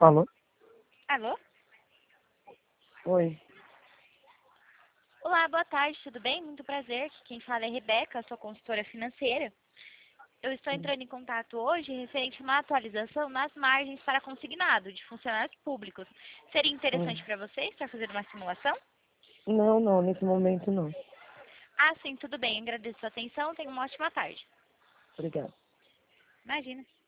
Alô? Alô? Oi. Olá, boa tarde, tudo bem? Muito prazer. Quem fala é Rebeca, sou consultora financeira. Eu estou entrando em contato hoje referente a uma atualização nas margens para consignado de funcionários públicos. Seria Oi. interessante para você estar fazendo uma simulação? Não, não, nesse momento não. Ah, sim, tudo bem. Agradeço a sua atenção. Tenha uma ótima tarde. Obrigada. Imagina.